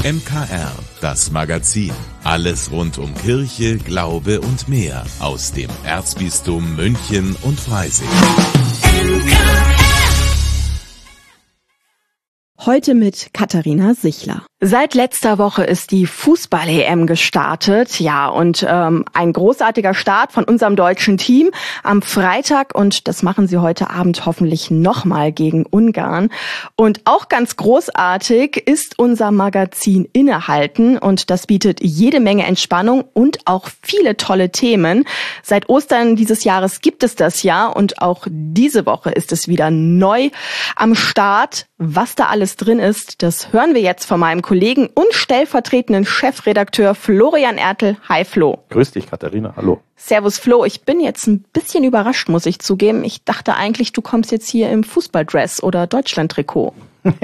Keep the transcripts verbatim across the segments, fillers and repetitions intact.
M K R, das Magazin. Alles rund um Kirche, Glaube und mehr aus dem Erzbistum München und Freising. Heute mit Katharina Sichler. Seit letzter Woche ist die Fußball-E M gestartet. Ja, und ähm, ein großartiger Start von unserem deutschen Team am Freitag. Und das machen sie heute Abend hoffentlich nochmal gegen Ungarn. Und auch ganz großartig ist unser Magazin Innehalten. Und das bietet jede Menge Entspannung und auch viele tolle Themen. Seit Ostern dieses Jahres gibt es das ja. Und auch diese Woche ist es wieder neu am Start. Was da alles drin ist, das hören wir jetzt von meinem Kollegen und stellvertretenden Chefredakteur Florian Ertl. Hi Flo. Grüß dich, Katharina. Hallo. Servus Flo. Ich bin jetzt ein bisschen überrascht, muss ich zugeben. Ich dachte eigentlich, du kommst jetzt hier im Fußballdress oder Deutschlandtrikot.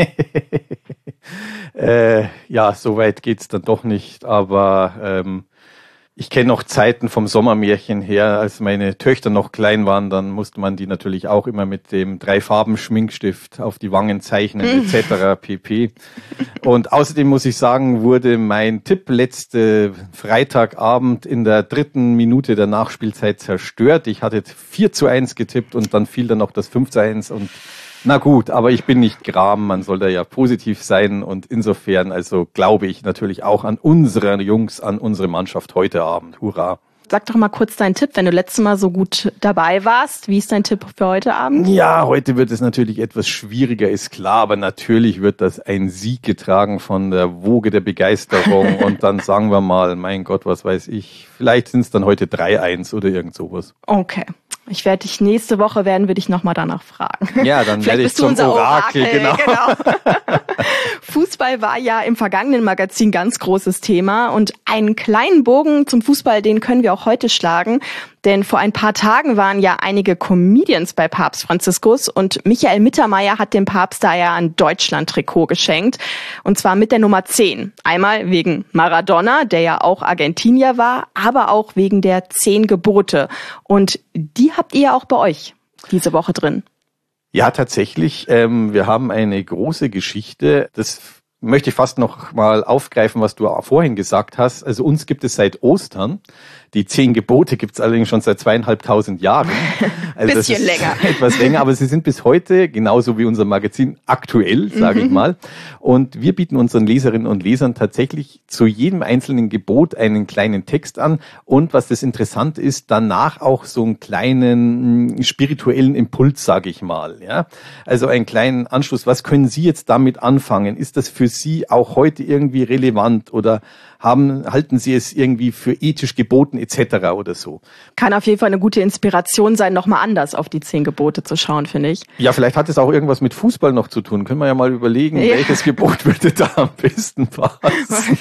äh, ja, so weit geht's dann doch nicht. Aber ähm, ich kenne noch Zeiten vom Sommermärchen her, als meine Töchter noch klein waren, dann musste man die natürlich auch immer mit dem Drei-Farben-Schminkstift auf die Wangen zeichnen et cetera pp. Und außerdem muss ich sagen, wurde mein Tipp letzte Freitagabend in der dritten Minute der Nachspielzeit zerstört. Ich hatte vier zu eins getippt und dann fiel dann noch das fünf zu eins und na gut, aber ich bin nicht Gram, man soll da ja positiv sein und insofern, also glaube ich natürlich auch an unsere Jungs, an unsere Mannschaft heute Abend. Hurra! Sag doch mal kurz deinen Tipp, wenn du letztes Mal so gut dabei warst. Wie ist dein Tipp für heute Abend? Ja, heute wird es natürlich etwas schwieriger, ist klar, aber natürlich wird das ein Sieg getragen von der Woge der Begeisterung und dann sagen wir mal, mein Gott, was weiß ich, vielleicht sind es dann heute drei eins oder irgend sowas. Okay. Ich werde dich nächste Woche werden wir dich nochmal danach fragen. Ja, dann werde ich zum Orakel, Orakel, genau. genau. Fußball war ja im vergangenen Magazin ganz großes Thema und einen kleinen Bogen zum Fußball, den können wir auch heute schlagen. Denn vor ein paar Tagen waren ja einige Comedians bei Papst Franziskus und Michael Mittermeier hat dem Papst da ja ein Deutschland-Trikot geschenkt. Und zwar mit der Nummer zehn. Einmal wegen Maradona, der ja auch Argentinier war, aber auch wegen der zehn Gebote. Und die habt ihr auch bei euch diese Woche drin. Ja, tatsächlich. Ähm, wir haben eine große Geschichte. Das möchte ich fast noch mal aufgreifen, was du vorhin gesagt hast. Also uns gibt es seit Ostern. Die zehn Gebote gibt es allerdings schon seit zweieinhalbtausend Jahren. Also bisschen das ist länger. Etwas länger, aber sie sind bis heute, genauso wie unser Magazin, aktuell, sage mhm. ich mal. Und wir bieten unseren Leserinnen und Lesern tatsächlich zu jedem einzelnen Gebot einen kleinen Text an. Und was das Interessante ist, danach auch so einen kleinen spirituellen Impuls, sage ich mal. Ja, also einen kleinen Anschluss. Was können Sie jetzt damit anfangen? Ist das für Sie auch heute irgendwie relevant oder haben, halten Sie es irgendwie für ethisch geboten et cetera oder so? Kann auf jeden Fall eine gute Inspiration sein, nochmal anders auf die zehn Gebote zu schauen, finde ich. Ja, vielleicht hat es auch irgendwas mit Fußball noch zu tun. Können wir ja mal überlegen, ja. welches Gebot würde da am besten passen.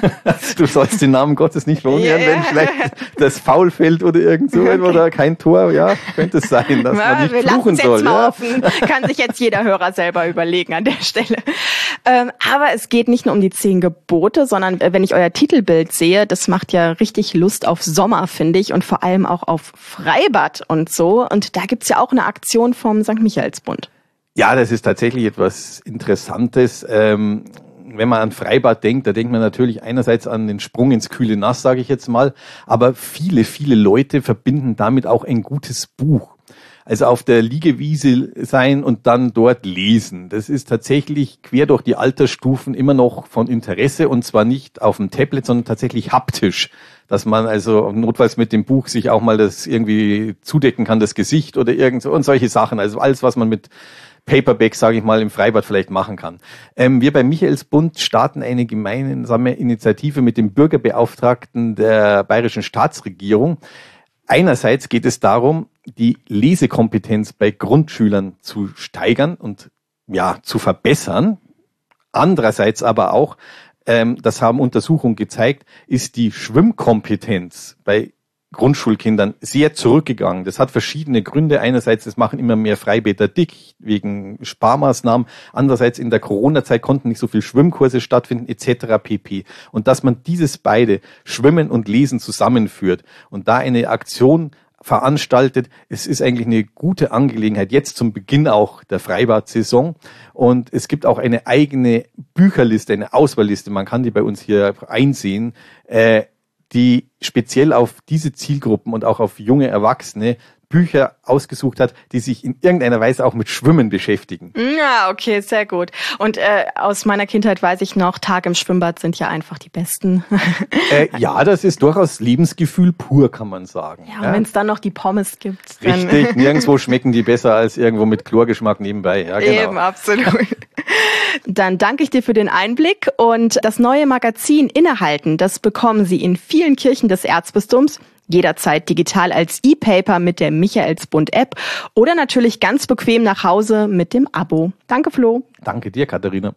Du sollst den Namen Gottes nicht verunhehren, yeah. wenn vielleicht das Foul fällt oder irgend so okay. oder kein Tor. Ja, könnte es sein, dass ja, man nicht wir fluchen soll. Jetzt mal ja. offen. Kann sich jetzt jeder Hörer selber überlegen an der Stelle. Ähm, aber es geht nicht nur um die zehn Gebote, sondern wenn ich euer Titelbild sehe, das macht ja richtig Lust auf Sommer, finde ich, und vor allem auch auf Freibad und so. Und da gibt's ja auch eine Aktion vom Sankt Michaelsbund. Ja, das ist tatsächlich etwas Interessantes. Ähm, wenn man an Freibad denkt, da denkt man natürlich einerseits an den Sprung ins kühle Nass, sage ich jetzt mal, aber viele, viele Leute verbinden damit auch ein gutes Buch. Also auf der Liegewiese sein und dann dort lesen. Das ist tatsächlich quer durch die Altersstufen immer noch von Interesse und zwar nicht auf dem Tablet, sondern tatsächlich haptisch. Dass man also notfalls mit dem Buch sich auch mal das irgendwie zudecken kann, das Gesicht oder irgend so und solche Sachen. Also alles, was man mit Paperback, sage ich mal, im Freibad vielleicht machen kann. Ähm, wir beim Michaelsbund starten eine gemeinsame Initiative mit dem Bürgerbeauftragten der bayerischen Staatsregierung. Einerseits geht es darum, die Lesekompetenz bei Grundschülern zu steigern und ja zu verbessern. Andererseits aber auch, ähm, das haben Untersuchungen gezeigt, ist die Schwimmkompetenz bei Grundschulkindern sehr zurückgegangen. Das hat verschiedene Gründe. Einerseits, es machen immer mehr Freibäder dick wegen Sparmaßnahmen. Andererseits, in der Corona-Zeit konnten nicht so viel Schwimmkurse stattfinden et cetera pp. Und dass man dieses beide, Schwimmen und Lesen, zusammenführt und da eine Aktion veranstaltet. Es ist eigentlich eine gute Angelegenheit, jetzt zum Beginn auch der Freibad-Saison. Und es gibt auch eine eigene Bücherliste, eine Auswahlliste, man kann die bei uns hier einsehen, äh, die speziell auf diese Zielgruppen und auch auf junge Erwachsene Bücher ausgesucht hat, die sich in irgendeiner Weise auch mit Schwimmen beschäftigen. Ja, okay, sehr gut. Und äh, aus meiner Kindheit weiß ich noch, Tage im Schwimmbad sind ja einfach die besten. äh, ja, das ist durchaus Lebensgefühl pur, kann man sagen. Ja, und ja. wenn es dann noch die Pommes gibt. Dann richtig, nirgendwo schmecken die besser als irgendwo mit Chlorgeschmack nebenbei. Ja, genau. Eben, absolut. Dann danke ich dir für den Einblick und das neue Magazin Innehalten, das bekommen Sie in vielen Kirchen des Erzbistums, jederzeit digital als E-Paper mit der Michaelsbund-App oder natürlich ganz bequem nach Hause mit dem Abo. Danke, Flo. Danke dir, Katharina.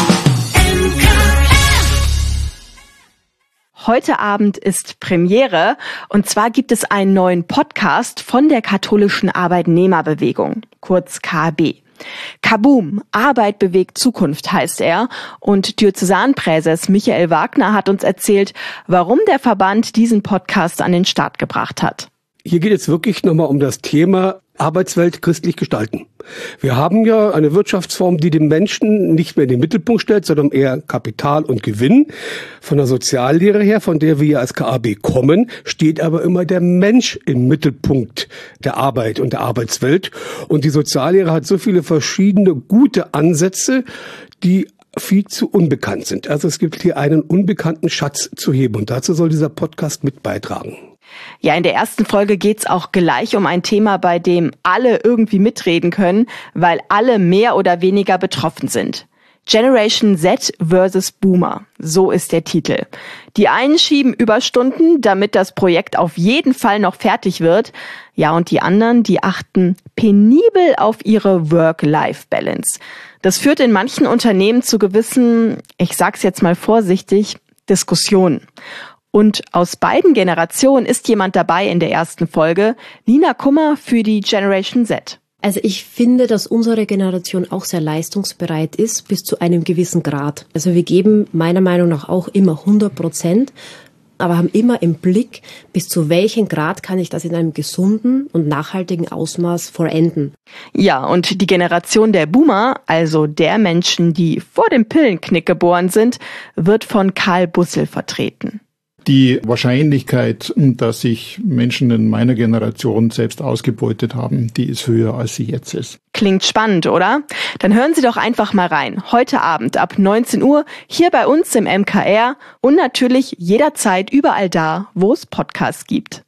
Heute Abend ist Premiere und zwar gibt es einen neuen Podcast von der katholischen Arbeitnehmerbewegung, kurz K A B. Kaboom, Arbeit bewegt Zukunft heißt er und Diözesanpräses Michael Wagner hat uns erzählt, warum der Verband diesen Podcast an den Start gebracht hat. Hier geht es wirklich nochmal um das Thema Arbeitswelt christlich gestalten. Wir haben ja eine Wirtschaftsform, die den Menschen nicht mehr in den Mittelpunkt stellt, sondern eher Kapital und Gewinn. Von der Soziallehre her, von der wir als K A B kommen, steht aber immer der Mensch im Mittelpunkt der Arbeit und der Arbeitswelt. Und die Soziallehre hat so viele verschiedene gute Ansätze, die viel zu unbekannt sind. Also es gibt hier einen unbekannten Schatz zu heben und dazu soll dieser Podcast mit beitragen. Ja, in der ersten Folge geht's auch gleich um ein Thema, bei dem alle irgendwie mitreden können, weil alle mehr oder weniger betroffen sind. Generation Z versus Boomer, so ist der Titel. Die einen schieben Überstunden, damit das Projekt auf jeden Fall noch fertig wird. Ja, und die anderen, die achten penibel auf ihre Work-Life-Balance. Das führt in manchen Unternehmen zu gewissen, ich sag's jetzt mal vorsichtig, Diskussionen. Und aus beiden Generationen ist jemand dabei in der ersten Folge, Nina Kummer für die Generation Z. Also ich finde, dass unsere Generation auch sehr leistungsbereit ist, bis zu einem gewissen Grad. Also wir geben meiner Meinung nach auch immer hundert Prozent, aber haben immer im Blick, bis zu welchem Grad kann ich das in einem gesunden und nachhaltigen Ausmaß vollenden. Ja, und die Generation der Boomer, also der Menschen, die vor dem Pillenknick geboren sind, wird von Karl Bussel vertreten. Die Wahrscheinlichkeit, dass sich Menschen in meiner Generation selbst ausgebeutet haben, die ist höher, als sie jetzt ist. Klingt spannend, oder? Dann hören Sie doch einfach mal rein. Heute Abend ab neunzehn Uhr hier bei uns im M K R und natürlich jederzeit überall da, wo es Podcasts gibt.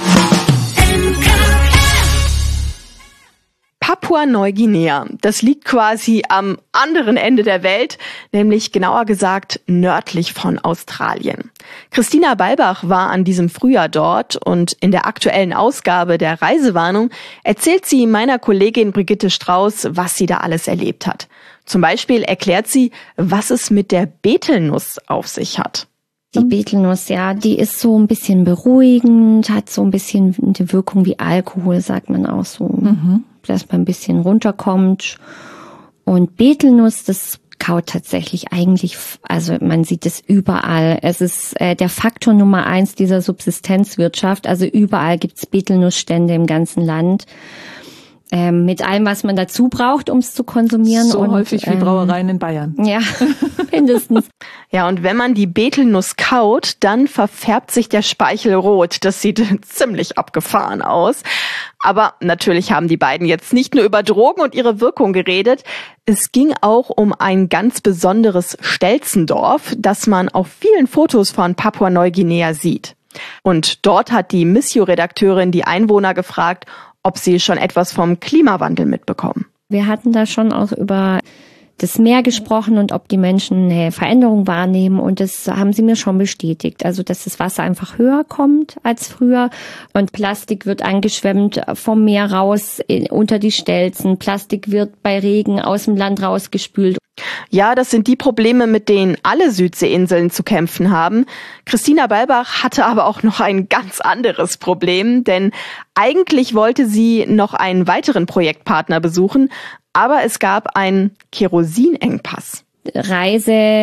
Papua-Neuguinea, das liegt quasi am anderen Ende der Welt, nämlich genauer gesagt nördlich von Australien. Christina Balbach war an diesem Frühjahr dort und in der aktuellen Ausgabe der Reisewarnung erzählt sie meiner Kollegin Brigitte Strauß, was sie da alles erlebt hat. Zum Beispiel erklärt sie, was es mit der Betelnuss auf sich hat. Die Betelnuss, ja, die ist so ein bisschen beruhigend, hat so ein bisschen eine Wirkung wie Alkohol, sagt man auch so. Mhm. Dass man ein bisschen runterkommt. Und Betelnuss, das kaut tatsächlich eigentlich, also man sieht es überall. Es ist äh, der Faktor Nummer eins dieser Subsistenzwirtschaft. Also überall gibt's Betelnussstände im ganzen Land. Ähm, mit allem, was man dazu braucht, um es zu konsumieren. So und, häufig wie ähm, Brauereien in Bayern. Ja, mindestens. Ja, und wenn man die Betelnuss kaut, dann verfärbt sich der Speichel rot. Das sieht ziemlich abgefahren aus. Aber natürlich haben die beiden jetzt nicht nur über Drogen und ihre Wirkung geredet. Es ging auch um ein ganz besonderes Stelzendorf, das man auf vielen Fotos von Papua-Neuguinea sieht. Und dort hat die Missio-Redakteurin die Einwohner gefragt, ob sie schon etwas vom Klimawandel mitbekommen. Wir hatten da schon auch über das Meer gesprochen und ob die Menschen eine Veränderung wahrnehmen und das haben sie mir schon bestätigt. Also, dass das Wasser einfach höher kommt als früher und Plastik wird angeschwemmt vom Meer raus in, unter die Stelzen. Plastik wird bei Regen aus dem Land rausgespült. Ja, das sind die Probleme, mit denen alle Südseeinseln zu kämpfen haben. Christina Balbach hatte aber auch noch ein ganz anderes Problem, denn eigentlich wollte sie noch einen weiteren Projektpartner besuchen, aber es gab einen Kerosinengpass.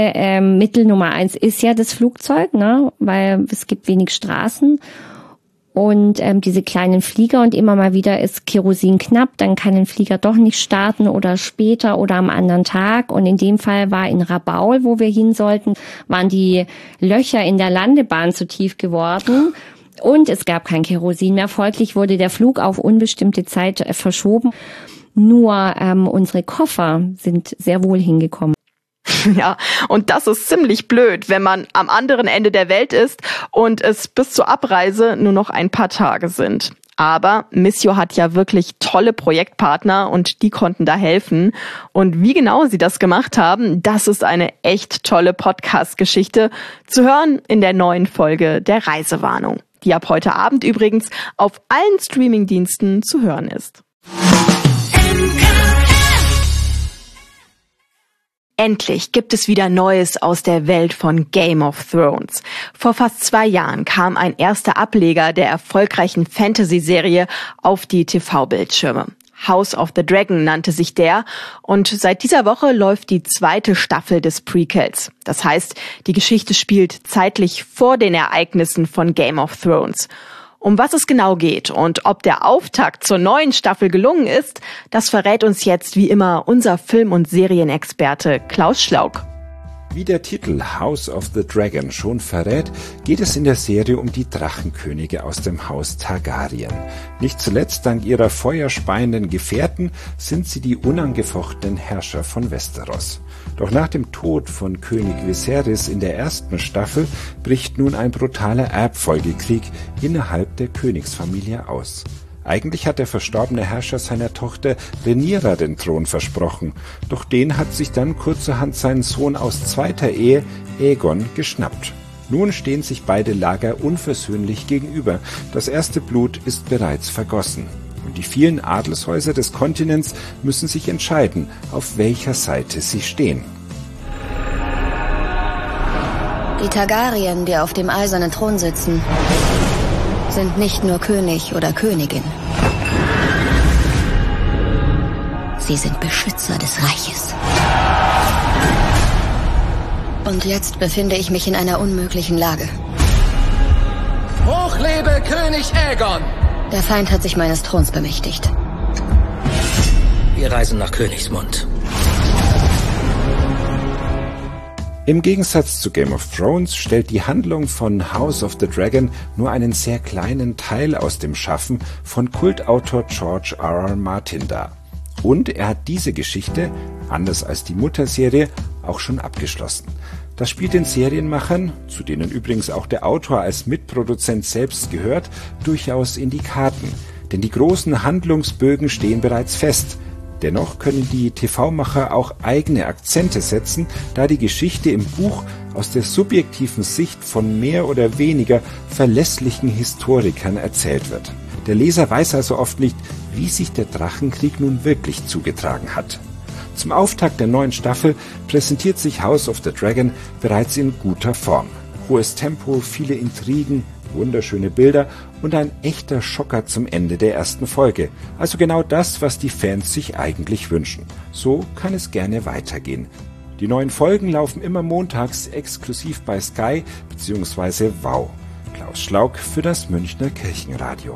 Reisemittel ähm, Nummer eins ist ja das Flugzeug, ne, weil es gibt wenig Straßen. und ähm, diese kleinen Flieger und immer mal wieder ist Kerosin knapp, dann kann ein Flieger doch nicht starten oder später oder am anderen Tag. Und in dem Fall war in Rabaul, wo wir hin sollten, waren die Löcher in der Landebahn zu tief geworden und es gab kein Kerosin mehr. Folglich wurde der Flug auf unbestimmte Zeit äh, verschoben. Nur ähm, unsere Koffer sind sehr wohl hingekommen. Ja, und das ist ziemlich blöd, wenn man am anderen Ende der Welt ist und es bis zur Abreise nur noch ein paar Tage sind. Aber Missio hat ja wirklich tolle Projektpartner und die konnten da helfen. Und wie genau sie das gemacht haben, das ist eine echt tolle Podcast-Geschichte zu hören in der neuen Folge der Reisewarnung, die ab heute Abend übrigens auf allen Streamingdiensten zu hören ist. Endlich gibt es wieder Neues aus der Welt von Game of Thrones. Vor fast zwei Jahren kam ein erster Ableger der erfolgreichen Fantasy-Serie auf die T V-Bildschirme. House of the Dragon nannte sich der und seit dieser Woche läuft die zweite Staffel des Prequels. Das heißt, die Geschichte spielt zeitlich vor den Ereignissen von Game of Thrones. Um was es genau geht und ob der Auftakt zur neuen Staffel gelungen ist, das verrät uns jetzt wie immer unser Film- und Serienexperte Klaus Schlauk. Wie der Titel House of the Dragon schon verrät, geht es in der Serie um die Drachenkönige aus dem Haus Targaryen. Nicht zuletzt dank ihrer feuerspeienden Gefährten sind sie die unangefochtenen Herrscher von Westeros. Doch nach dem Tod von König Viserys in der ersten Staffel bricht nun ein brutaler Erbfolgekrieg innerhalb der Königsfamilie aus. Eigentlich hat der verstorbene Herrscher seiner Tochter Rhaenyra den Thron versprochen, doch den hat sich dann kurzerhand sein Sohn aus zweiter Ehe, Aegon, geschnappt. Nun stehen sich beide Lager unversöhnlich gegenüber. Das erste Blut ist bereits vergossen. Und die vielen Adelshäuser des Kontinents müssen sich entscheiden, auf welcher Seite sie stehen. Die Targaryen, die auf dem eisernen Thron sitzen, sind nicht nur König oder Königin. Sie sind Beschützer des Reiches. Und jetzt befinde ich mich in einer unmöglichen Lage. Hoch lebe König Aegon! Der Feind hat sich meines Throns bemächtigt. Wir reisen nach Königsmund. Im Gegensatz zu Game of Thrones stellt die Handlung von House of the Dragon nur einen sehr kleinen Teil aus dem Schaffen von Kultautor George R R. Martin dar. Und er hat diese Geschichte, anders als die Mutterserie, auch schon abgeschlossen. Das spielt den Serienmachern, zu denen übrigens auch der Autor als Mitproduzent selbst gehört, durchaus in die Karten. Denn die großen Handlungsbögen stehen bereits fest. Dennoch können die T V-Macher auch eigene Akzente setzen, da die Geschichte im Buch aus der subjektiven Sicht von mehr oder weniger verlässlichen Historikern erzählt wird. Der Leser weiß also oft nicht, wie sich der Drachenkrieg nun wirklich zugetragen hat. Zum Auftakt der neuen Staffel präsentiert sich House of the Dragon bereits in guter Form. Hohes Tempo, viele Intrigen, wunderschöne Bilder und ein echter Schocker zum Ende der ersten Folge. Also genau das, was die Fans sich eigentlich wünschen. So kann es gerne weitergehen. Die neuen Folgen laufen immer montags exklusiv bei Sky bzw. Wow. Klaus Schlauk für das Münchner Kirchenradio.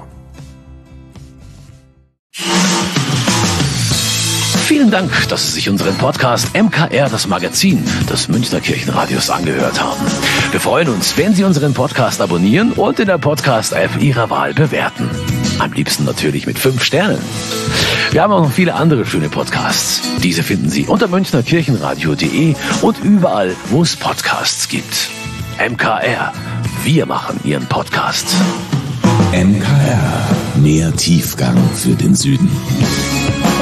Vielen Dank, dass Sie sich unseren Podcast M K R, das Magazin des Münchner Kirchenradios, angehört haben. Wir freuen uns, wenn Sie unseren Podcast abonnieren und in der Podcast-App Ihrer Wahl bewerten. Am liebsten natürlich mit fünf Sternen. Wir haben auch noch viele andere schöne Podcasts. Diese finden Sie unter münchner kirchenradio punkt de und überall, wo es Podcasts gibt. M K R, wir machen Ihren Podcast. M K R, mehr Tiefgang für den Süden.